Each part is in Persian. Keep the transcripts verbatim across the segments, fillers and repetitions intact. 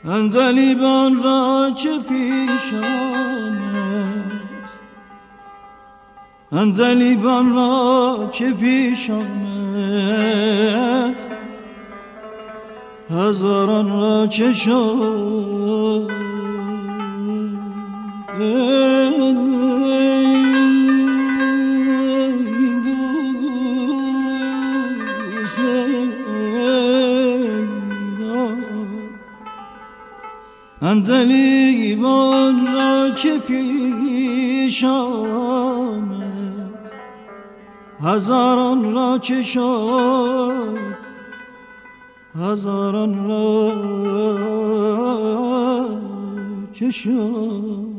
عندلیبان را چه پیش آمد، عندلیبان را چه پیش آمد، هزاران را چه شد. عندلیبان را چه پیش آمد، هزاران را چه شد، هزاران را چه شد.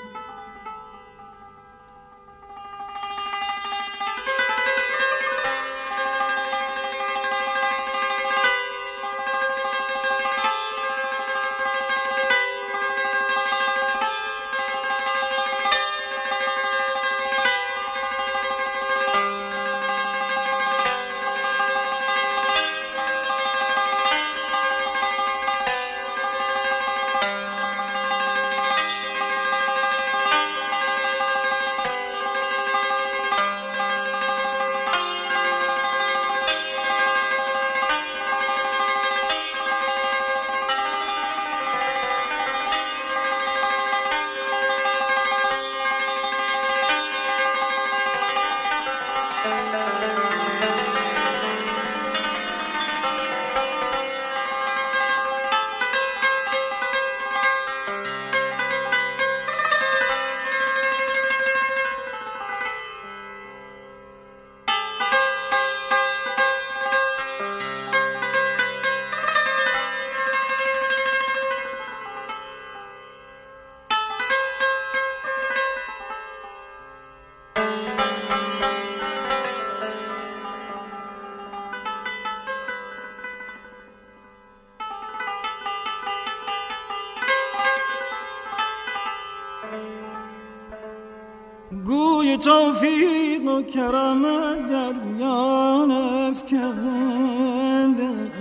گوی توفیق و کرامت در میان افکندند،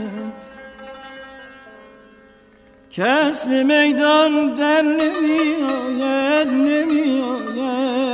کس به میدان در نمی آید نمی آید.